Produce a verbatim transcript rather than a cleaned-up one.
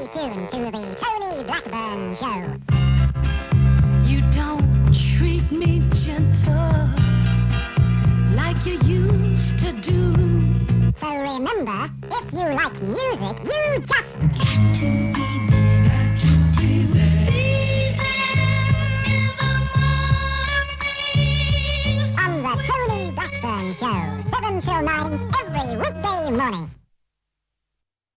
tuned to the Tony Blackburn Show. You don't treat me gentle like you used to do. So remember, if you like music, you just Got to be there, got to be there in the morning. on the Tony Blackburn Show, seven till nine every weekday morning.